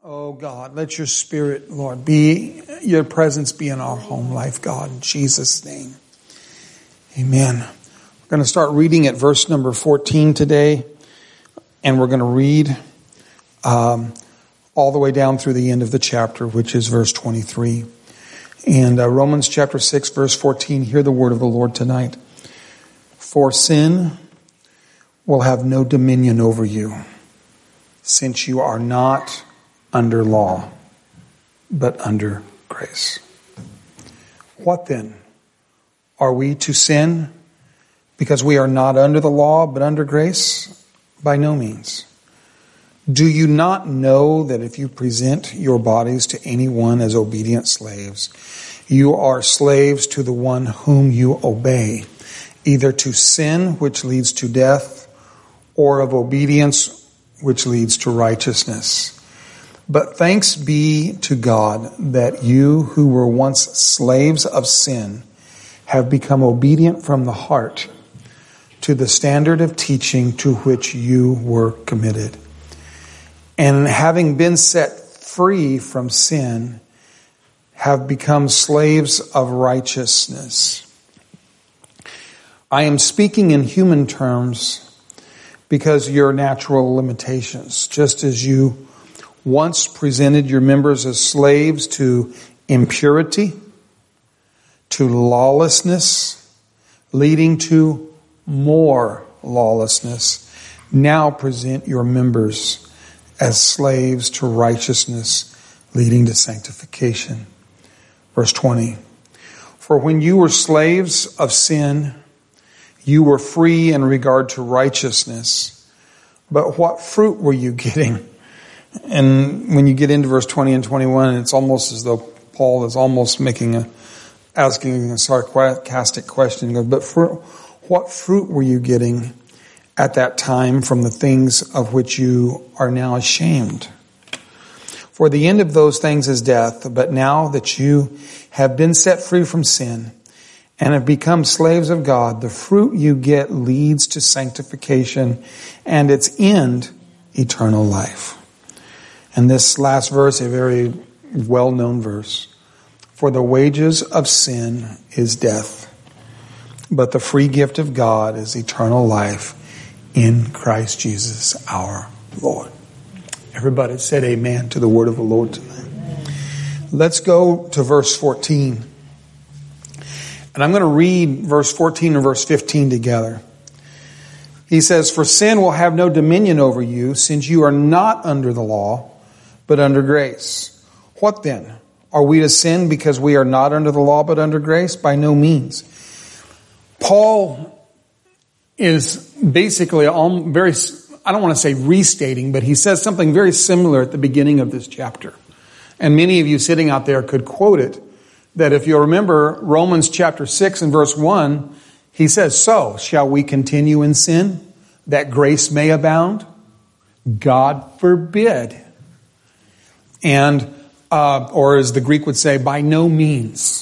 Oh God, let your Spirit, Lord, your presence be in our home life, God, in Jesus' name. Amen. We're going to start reading at verse number 14 today, and we're going to read all the way down through the end of the chapter, which is verse 23. And Romans chapter 6, verse 14, hear the word of the Lord tonight. For sin will have no dominion over you, since you are not under law, but under grace. What then? Are we to sin because we are not under the law, but under grace? By no means. Do you not know that if you present your bodies to anyone as obedient slaves, you are slaves to the one whom you obey, either to sin, which leads to death, or of obedience, which leads to righteousness? But thanks be to God that you who were once slaves of sin have become obedient from the heart to the standard of teaching to which you were committed. And having been set free from sin, have become slaves of righteousness. I am speaking in human terms because your natural limitations, just as you once presented your members as slaves to impurity, to lawlessness, leading to more lawlessness, now present your members as slaves to righteousness, leading to sanctification. Verse 20. For when you were slaves of sin, you were free in regard to righteousness. But what fruit were you getting? And when you get into verse 20 and 21, it's almost as though Paul is almost asking a sarcastic question. He goes, but what fruit were you getting at that time from the things of which you are now ashamed? For the end of those things is death. But now that you have been set free from sin and have become slaves of God, the fruit you get leads to sanctification, and its end, eternal life. And this last verse, a very well-known verse. For the wages of sin is death, but the free gift of God is eternal life in Christ Jesus our Lord. Everybody said amen to the word of the Lord tonight. Let's go to verse 14. And I'm going to read verse 14 and verse 15 together. He says, for sin will have no dominion over you, since you are not under the law, but under grace. What then? Are we to sin because we are not under the law, but under grace? By no means. Paul is basically I don't want to say restating, but he says something very similar at the beginning of this chapter. And many of you sitting out there could quote it, that if you remember Romans chapter 6 and verse 1, he says, so shall we continue in sin that grace may abound? God forbid. And, or as the Greek would say, by no means.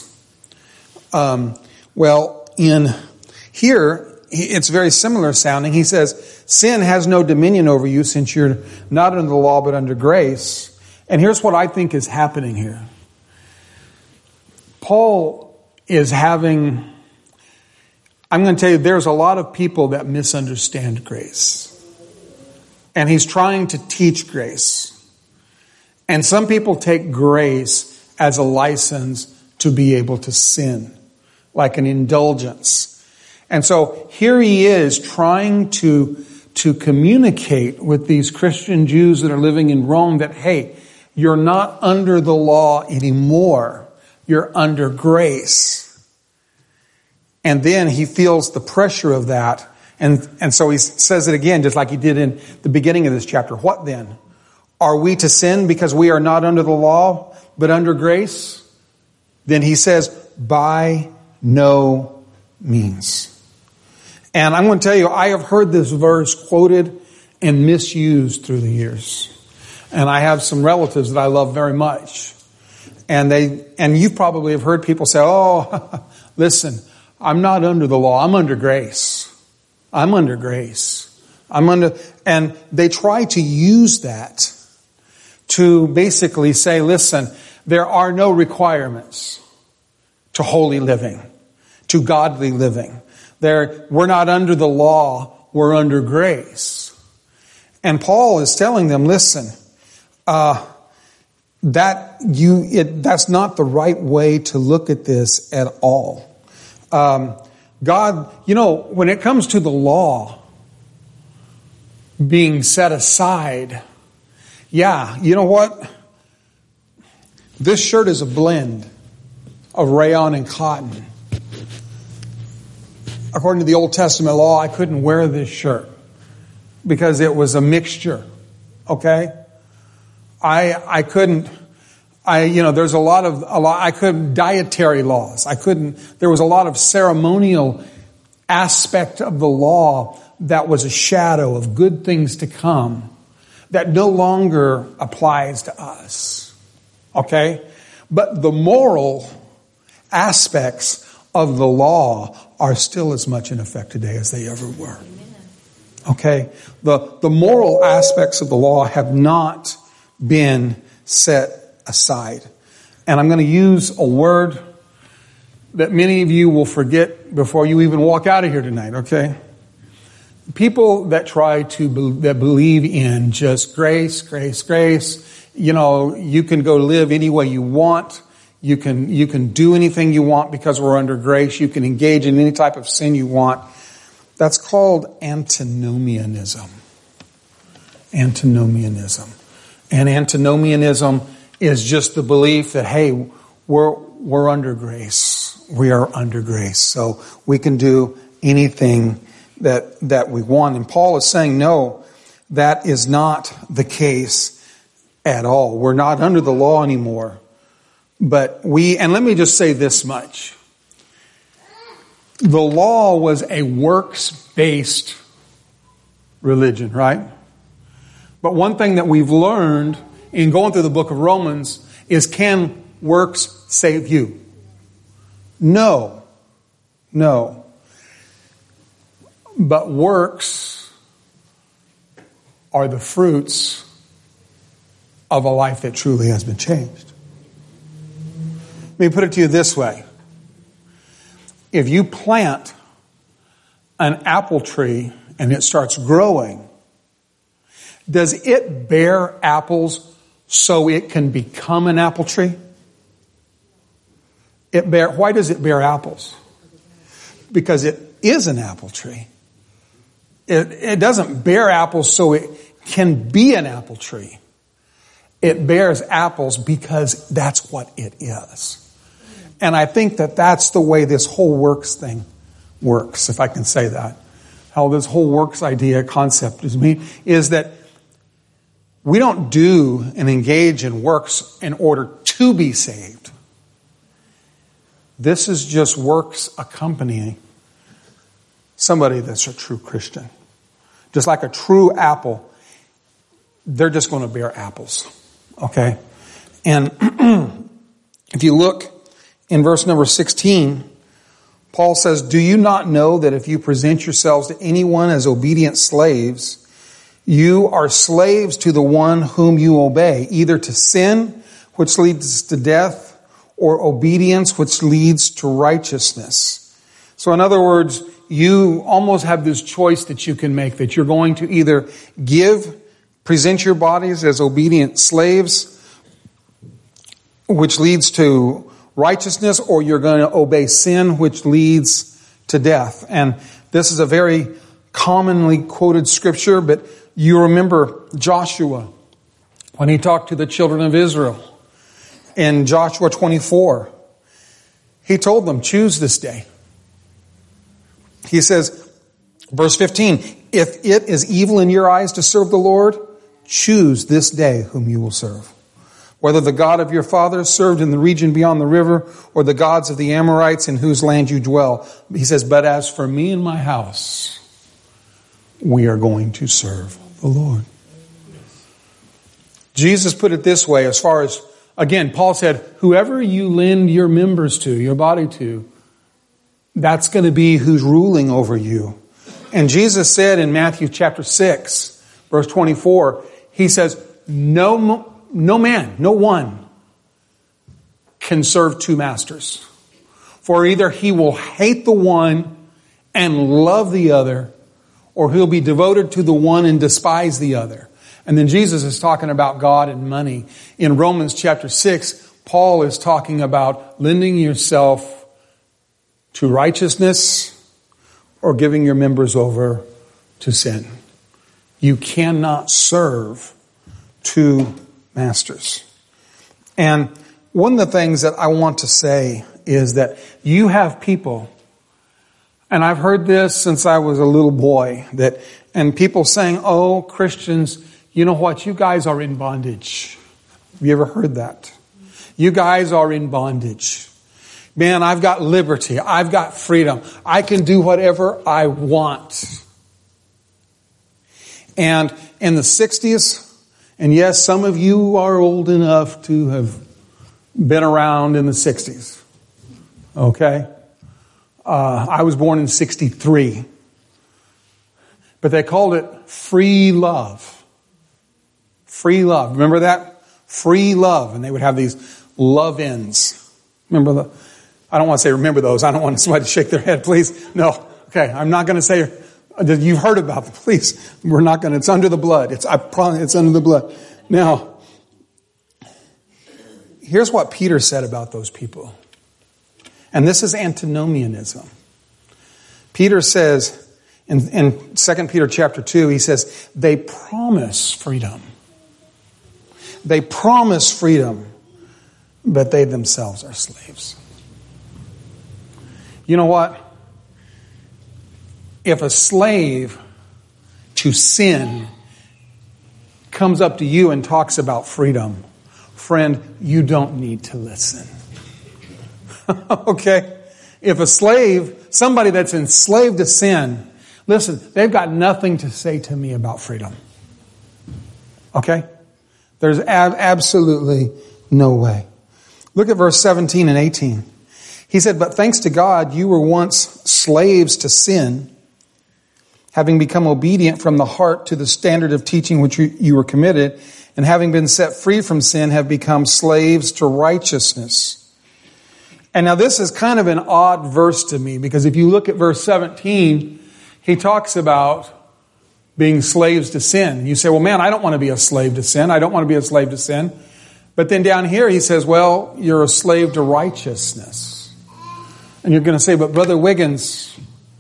Well, in here, it's very similar sounding. He says, sin has no dominion over you since you're not under the law, but under grace. And here's what I think is happening here. Paul is I'm going to tell you, there's a lot of people that misunderstand grace. And he's trying to teach grace. And some people take grace as a license to be able to sin, like an indulgence. And so here he is trying to communicate with these Christian Jews that are living in Rome that, hey, you're not under the law anymore. You're under grace. And then he feels the pressure of that. And so he says it again, just like he did in the beginning of this chapter. What then? Are we to sin because we are not under the law, but under grace? Then he says, by no means. And I'm going to tell you, I have heard this verse quoted and misused through the years. And I have some relatives that I love very much. And you probably have heard people say, oh, listen, I'm not under the law. I'm under grace. I'm under grace. And they try to use that to basically say, listen, there are no requirements to holy living, to godly living. We're not under the law, we're under grace. And Paul is telling them, listen, that's not the right way to look at this at all. God, when it comes to the law being set aside, you know what? This shirt is a blend of rayon and cotton. According to the Old Testament law, I couldn't wear this shirt because it was a mixture. Okay? I couldn't, there's a lot, I couldn't, dietary laws. There was a lot of ceremonial aspect of the law that was a shadow of good things to come that no longer applies to us. Okay? But the moral aspects of the law are still as much in effect today as they ever were. Okay? The moral aspects of the law have not been set aside. And I'm going to use a word that many of you will forget before you even walk out of here tonight, okay? People that that believe in just grace, you can go live any way you want. You can do anything you want because we're under grace. You can engage in any type of sin you want. That's called antinomianism. Antinomianism. And antinomianism is just the belief that, hey, we're under grace. We are under grace. So we can do anything that we want. And Paul is saying, no, that is not the case at all. We're not under the law anymore. But and let me just say this much. The law was a works-based religion, right? But one thing that we've learned in going through the book of Romans is, can works save you? No. But works are the fruits of a life that truly has been changed. Let me put it to you this way. If you plant an apple tree and it starts growing, does it bear apples so it can become an apple tree? Why does it bear apples? Because it is an apple tree. It doesn't bear apples so it can be an apple tree. It bears apples because that's what it is. And I think that that's the way this whole works thing works, if I can say that. How this whole works idea, concept is that we don't do and engage in works in order to be saved. This is just works accompanying somebody that's a true Christian. Just like a true apple, they're just going to bear apples. Okay? And if you look in verse number 16, Paul says, do you not know that if you present yourselves to anyone as obedient slaves, you are slaves to the one whom you obey, either to sin, which leads to death, or obedience, which leads to righteousness. So in other words, you almost have this choice that you can make, that you're going to either present your bodies as obedient slaves, which leads to righteousness, or you're going to obey sin, which leads to death. And this is a very commonly quoted scripture, but you remember Joshua when he talked to the children of Israel in Joshua 24. He told them, choose this day. He says, verse 15, if it is evil in your eyes to serve the Lord, choose this day whom you will serve. Whether the God of your fathers served in the region beyond the river, or the gods of the Amorites in whose land you dwell. He says, but as for me and my house, we are going to serve the Lord. Jesus put it this way, as far as, again, Paul said, whoever you lend your members to, your body to, that's going to be who's ruling over you. And Jesus said in Matthew chapter 6, verse 24, he says, no no man, no one can serve two masters. For either he will hate the one and love the other, or he'll be devoted to the one and despise the other. And then Jesus is talking about God and money. In Romans chapter 6, Paul is talking about lending yourself to righteousness or giving your members over to sin. You cannot serve two masters. And one of the things that I want to say is that you have people, and I've heard this since I was a little boy, and people saying, oh, Christians, you know what? You guys are in bondage. Have you ever heard that? You guys are in bondage. Man, I've got liberty. I've got freedom. I can do whatever I want. And in the 60s, and yes, some of you are old enough to have been around in the 60s. Okay? I was born in 63. But they called it free love. Free love. Remember that? Free love. And they would have these love-ins. Remember I don't want to say remember those. I don't want somebody to shake their head, please. No. Okay, I'm not going to say you've heard about them. Please. We're not going to. It's under the blood. I promise it's under the blood. Now, here's what Peter said about those people. And this is antinomianism. Peter says in 2 Peter chapter 2, he says, they promise freedom. They promise freedom, but they themselves are slaves. You know what? If a slave to sin comes up to you and talks about freedom, friend, you don't need to listen. Okay? If a slave, somebody that's enslaved to sin, listen, they've got nothing to say to me about freedom. Okay? There's absolutely no way. Look at verse 17 and 18. He said, but thanks to God, you were once slaves to sin, having become obedient from the heart to the standard of teaching which you were committed, and having been set free from sin, have become slaves to righteousness. And now this is kind of an odd verse to me, because if you look at verse 17, he talks about being slaves to sin. You say, well, man, I don't want to be a slave to sin. I don't want to be a slave to sin. But then down here he says, well, you're a slave to righteousness. And you're going to say, but Brother Wiggins,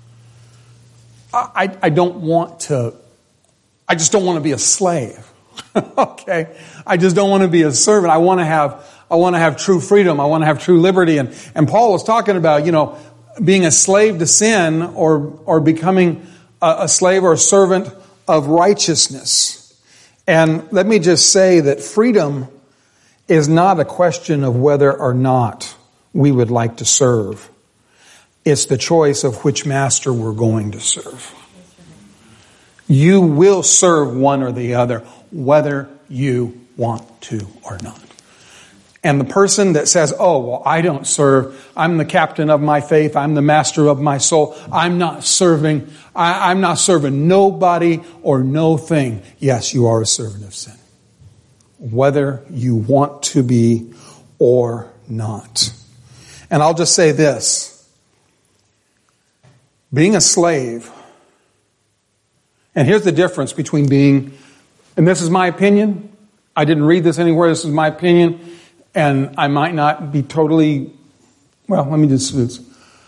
I just don't want to be a slave. Okay? I just don't want to be a servant. I want to have true freedom. I want to have true liberty. And Paul is talking about, being a slave to sin or becoming a slave or a servant of righteousness. And let me just say that freedom is not a question of whether or not we would like to serve. It's the choice of which master we're going to serve. You will serve one or the other, whether you want to or not. And the person that says, oh, well, I don't serve. I'm the captain of my faith. I'm the master of my soul. I'm not serving nobody or no thing. Yes, you are a servant of sin, whether you want to be or not. And I'll just say this. Being a slave, and here's the difference between being, and this is my opinion. I didn't read this anywhere. This is my opinion. And I might not be totally, well, let me just,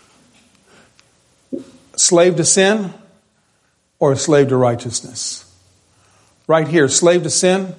slave to sin or a slave to righteousness. Right here, slave to sin,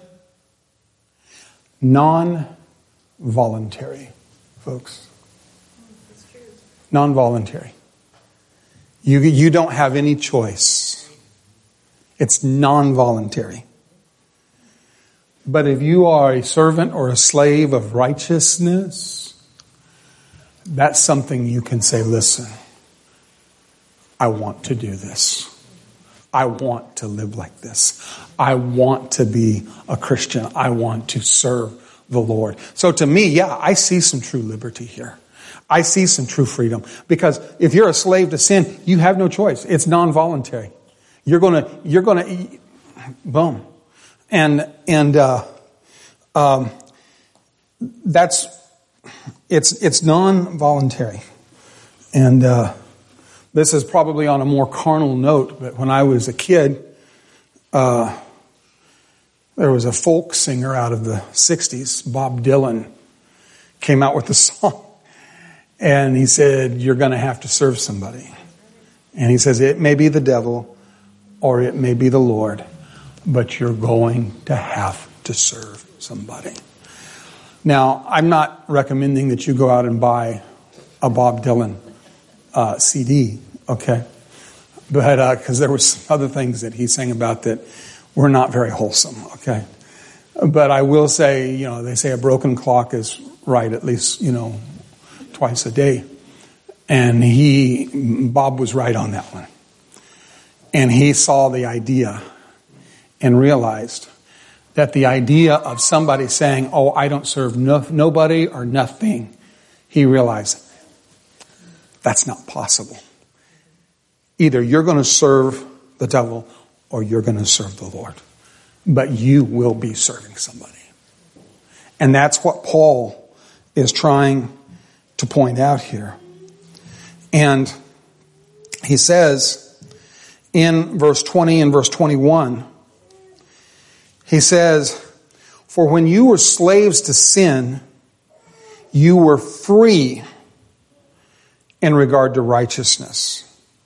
non-voluntary, folks. Non-voluntary. You don't have any choice. It's non-voluntary. But if you are a servant or a slave of righteousness, that's something you can say, listen, I want to do this. I want to live like this. I want to be a Christian. I want to serve the Lord. So to me, yeah, I see some true liberty here. I see some true freedom. Because if you're a slave to sin, you have no choice. It's non-voluntary. You're gonna boom. And It's non-voluntary. And this is probably on a more carnal note, but when I was a kid, there was a folk singer out of the 60s, Bob Dylan, came out with a song. And he said, you're going to have to serve somebody. And he says, it may be the devil or it may be the Lord, but you're going to have to serve somebody. Now, I'm not recommending that you go out and buy a Bob Dylan CD, okay? But because there were some other things that he sang about that were not very wholesome, okay? But I will say, they say a broken clock is right at least, twice a day. And Bob was right on that one. And he saw the idea and realized that the idea of somebody saying, oh, I don't serve nobody or nothing, he realized that's not possible. Either you're going to serve the devil or you're going to serve the Lord. But you will be serving somebody. And that's what Paul is trying to point out here. And he says in verse 20 and verse 21, he says, for when you were slaves to sin, you were free in regard to righteousness.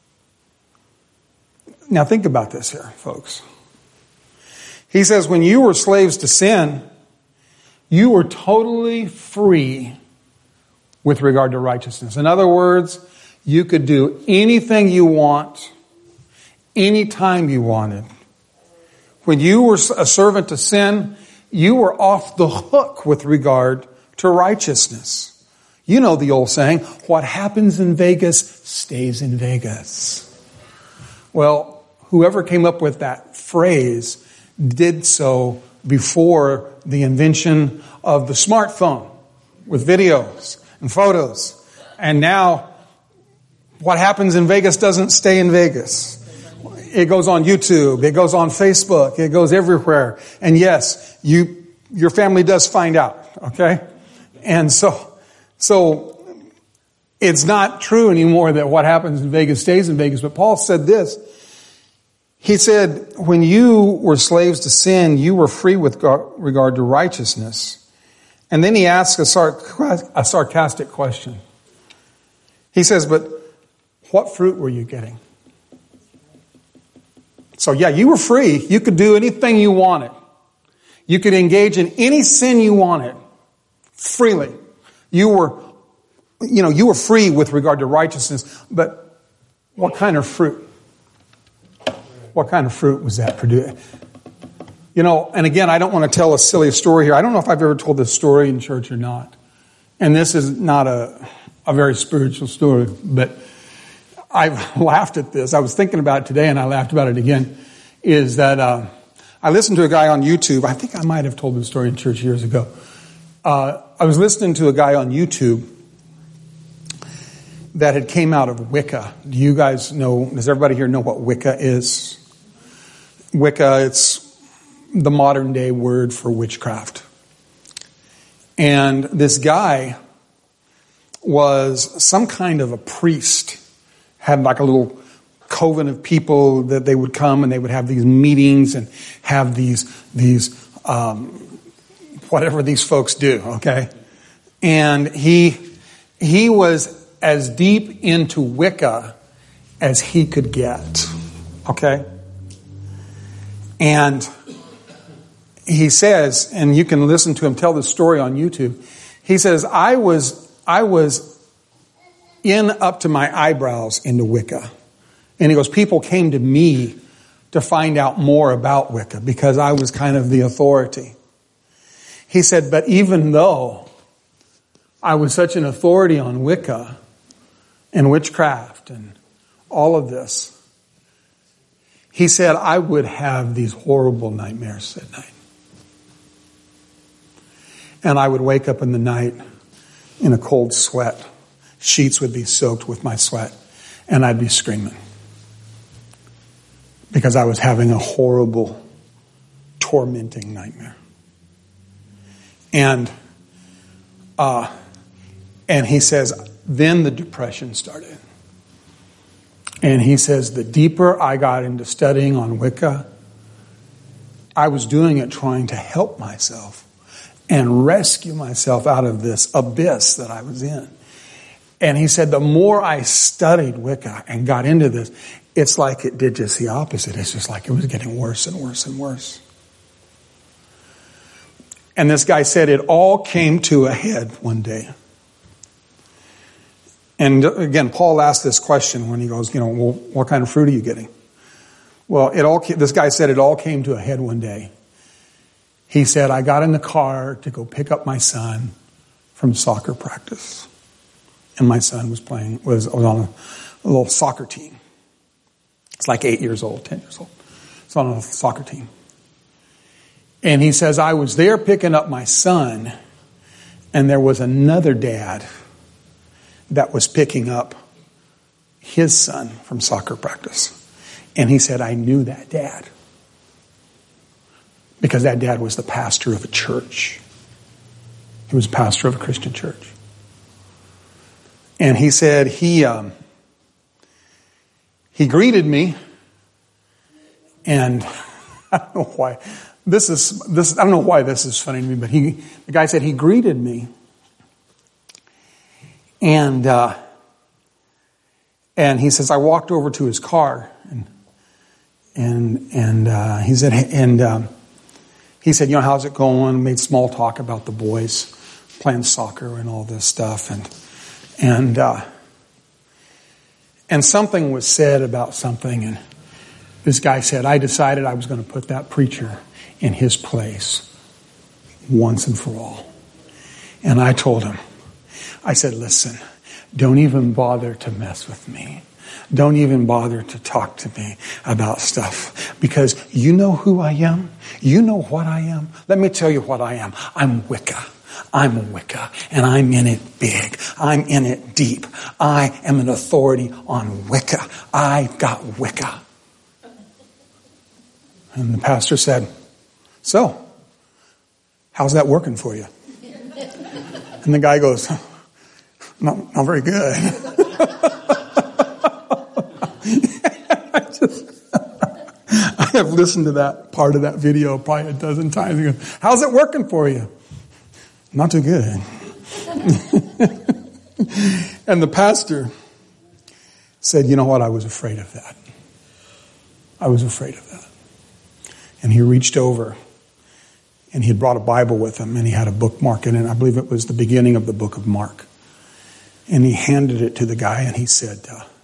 Now think about this here, folks. He says, when you were slaves to sin, you were totally free with regard to righteousness. In other words, you could do anything you want, anytime you wanted. When you were a servant to sin, you were off the hook with regard to righteousness. You know the old saying, what happens in Vegas stays in Vegas. Well, whoever came up with that phrase did so before the invention of the smartphone with videos and photos. And now, what happens in Vegas doesn't stay in Vegas. It goes on YouTube. It goes on Facebook. It goes everywhere. And yes, your family does find out. Okay? And so it's not true anymore that what happens in Vegas stays in Vegas. But Paul said this. He said, when you were slaves to sin, you were free with regard to righteousness. And then he asks a sarcastic question. He says, but what fruit were you getting? So yeah, you were free. You could do anything you wanted. You could engage in any sin you wanted freely. You were free with regard to righteousness. But what kind of fruit? What kind of fruit was that produced? And again, I don't want to tell a silly story here. I don't know if I've ever told this story in church or not. And this is not a very spiritual story, but I've laughed at this. I was thinking about it today and I laughed about it again. Is that I listened to a guy on YouTube. I think I might have told this story in church years ago. I was listening to a guy on YouTube that had came out of Wicca. Do you guys know, does everybody here know what Wicca is? Wicca, it's the modern day word for witchcraft. And this guy was some kind of a priest, had like a little coven of people that they would come and they would have these meetings and have these whatever these folks do, okay? And he was as deep into Wicca as he could get, okay? And he says, and you can listen to him tell this story on YouTube. He says, I was in up to my eyebrows into Wicca. And he goes, people came to me to find out more about Wicca because I was kind of the authority. He said, but even though I was such an authority on Wicca and witchcraft and all of this, he said, I would have these horrible nightmares at night. And I would wake up in the night in a cold sweat. Sheets would be soaked with my sweat. And I'd be screaming. Because I was having a horrible, tormenting nightmare. And he says, then the depression started. And he says, the deeper I got into studying on Wicca, I was doing it trying to help myself and rescue myself out of this abyss that I was in. And he said, the more I studied Wicca and got into this, it's like it did just the opposite. It's just like it was getting worse and worse and worse. And this guy said it all came to a head one day. And again, Paul asked this question when he goes, well, what kind of fruit are you getting? Well, this guy said it all came to a head one day. He said, I got in the car to go pick up my son from soccer practice. And my son was on a little soccer team. It's like 8 years old, 10 years old. It's on a soccer team. And he says, I was there picking up my son, and there was another dad that was picking up his son from soccer practice. And he said, I knew that dad. Because that dad was the pastor of a church. He was pastor of a Christian church. And he said he greeted me, and I don't know why this is funny to me, but the guy said he greeted me, and he says I walked over to his car, and he said how's it going? Made small talk about the boys playing soccer and all this stuff, and something was said about something, and this guy said, I decided I was going to put that preacher in his place once and for all. And I told him, I said, listen, don't even bother to mess with me. Don't even bother to talk to me about stuff, because you know who I am. You know what I am. Let me tell you what I am. I'm Wicca. I'm Wicca, and I'm in it big. I'm in it deep. I am an authority on Wicca. I got Wicca. And the pastor said, so, how's that working for you? And the guy goes, not very good. I have listened to that part of that video probably a dozen times. He goes, how's it working for you? Not too good. And the pastor said, you know what? I was afraid of that. I was afraid of that. And he reached over, and he had brought a Bible with him, and he had a bookmark in it. I believe it was the beginning of the book of Mark. And he handed it to the guy, and he said,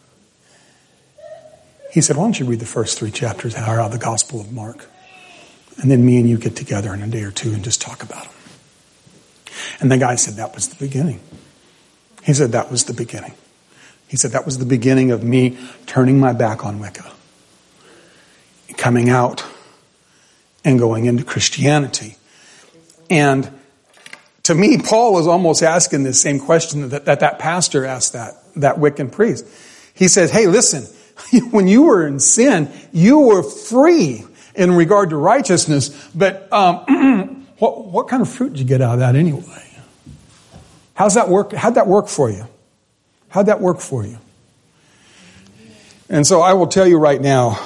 why don't you read the first 3 chapters out of the Gospel of Mark? And then me and you get together in a day or two and just talk about them. And the guy said, that was the beginning. He said, that was the beginning. He said, that was the beginning of me turning my back on Wicca, coming out and going into Christianity. And to me, Paul was almost asking the same question that pastor asked that Wiccan priest. He said, hey, listen, when you were in sin, you were free in regard to righteousness, but what kind of fruit did you get out of that anyway? How's that work? How'd that work for you? How'd that work for you? And so I will tell you right now,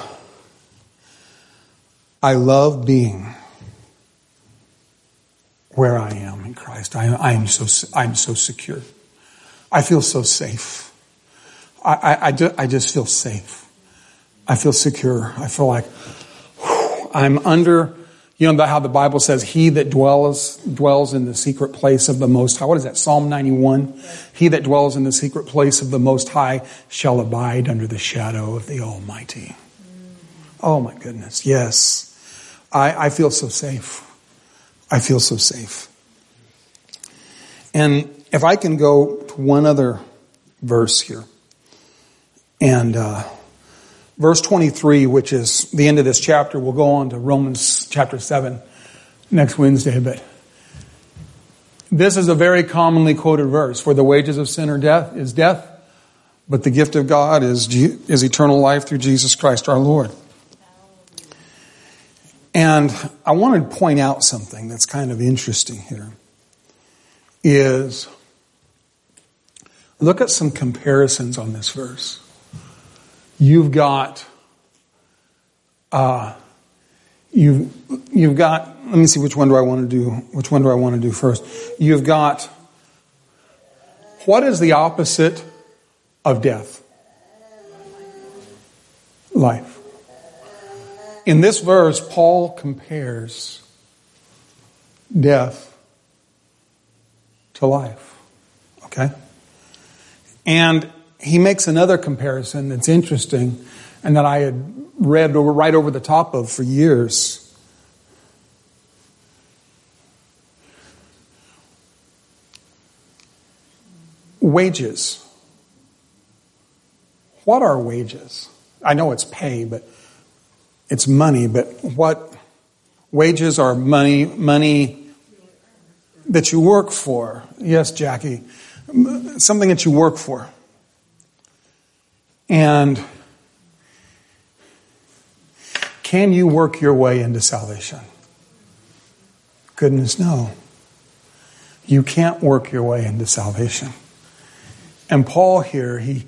I love being where I am in Christ. I'm so secure. I feel so safe. I just feel safe. I feel secure. I feel like I'm under. You know how the Bible says, he that dwells in the secret place of the Most High. What is that? Psalm 91. He that dwells in the secret place of the Most High shall abide under the shadow of the Almighty. Oh my goodness. Yes. I feel so safe. I feel so safe. And if I can go to one other verse here. And verse 23, which is the end of this chapter, we'll go on to Romans chapter 7 next Wednesday. But this is a very commonly quoted verse. For the wages of sin is death, but the gift of God is eternal life through Jesus Christ our Lord. And I wanted to point out something that's kind of interesting here. is look at some comparisons on this verse. You've got, let me see, which one do I want to do first? You've got, what is the opposite of death? Life. In this verse, Paul compares death to life. Okay? And he makes another comparison that's interesting and that I had read right over the top of for years. Wages. What are wages? I know it's pay, but it's money. But what wages are money that you work for. Yes, Jackie. Something that you work for. And can you work your way into salvation? Goodness, no. You can't work your way into salvation. And Paul here, he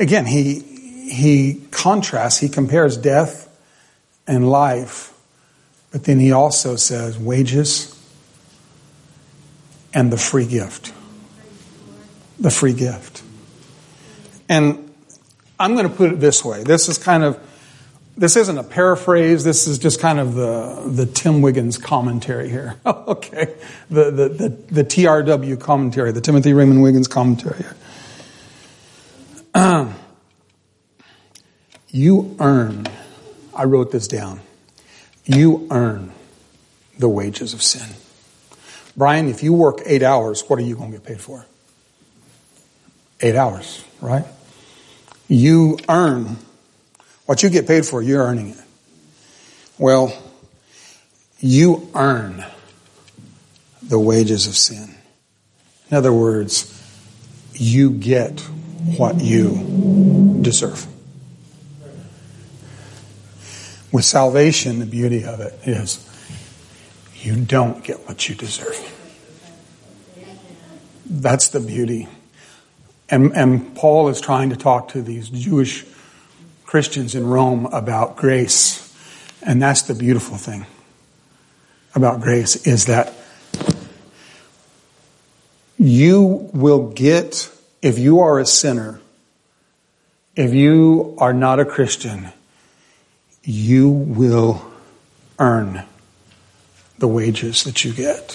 contrasts, he compares death and life, but then he also says wages and the free gift. The free gift. And I'm going to put it this way. This isn't a paraphrase. This is just kind of the Tim Wiggins commentary here. Okay. The TRW commentary, the Timothy Raymond Wiggins commentary here. You earn, I wrote this down, you earn the wages of sin. Brian, if you work 8 hours, what are you going to get paid for? 8 hours, right? You earn what you get paid for, you're earning it. Well, you earn the wages of sin. In other words, you get what you deserve. With salvation, the beauty of it is you don't get what you deserve. That's the beauty. And Paul is trying to talk to these Jewish Christians in Rome about grace. And that's the beautiful thing about grace, is that you will get, if you are a sinner, if you are not a Christian, you will earn the wages that you get.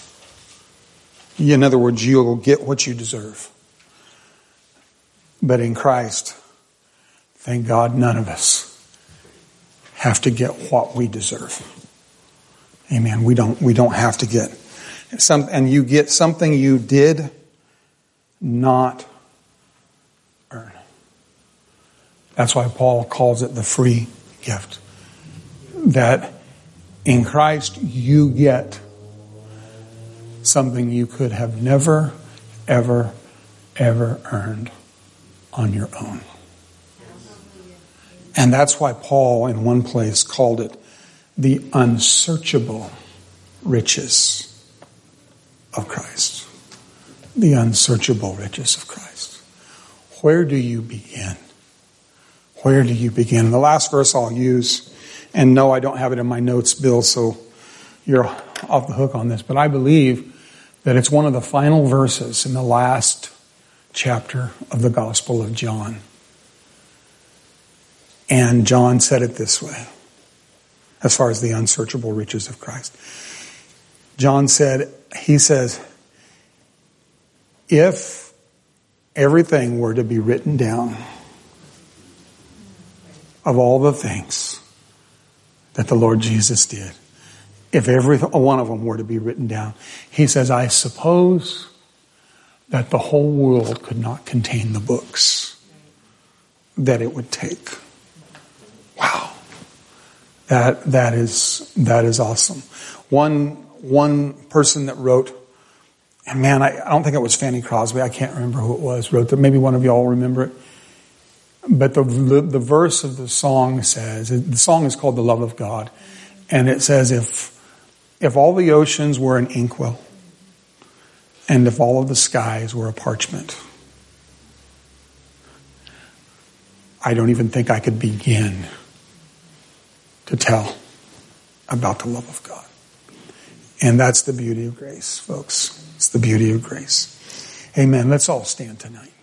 In other words, you'll get what you deserve. But in Christ, thank God, none of us have to get what we deserve. Amen. We don't have to get and you get something you did not earn. That's why Paul calls it the free gift. That in Christ you get something you could have never, ever, ever earned on your own. And that's why Paul in one place called it the unsearchable riches of Christ. The unsearchable riches of Christ. Where do you begin? Where do you begin? The last verse I'll use, and no, I don't have it in my notes, Bill, so you're off the hook on this, but I believe that it's one of the final verses in the last chapter of the Gospel of John. And John said it this way, as far as the unsearchable riches of Christ. John said, he says, if everything were to be written down of all the things that the Lord Jesus did, if every one of them were to be written down, he says, I suppose that the whole world could not contain the books that it would take. Wow. That is awesome. One person that wrote, and man, I don't think it was Fanny Crosby, I can't remember who it was, wrote that. Maybe one of y'all remember it. But the verse of the song says, the song is called The Love of God. And it says, if all the oceans were an inkwell And if all of the skies were a parchment, I don't even think I could begin to tell about the love of God. And that's the beauty of grace, folks. It's the beauty of grace. Amen. Let's all stand tonight.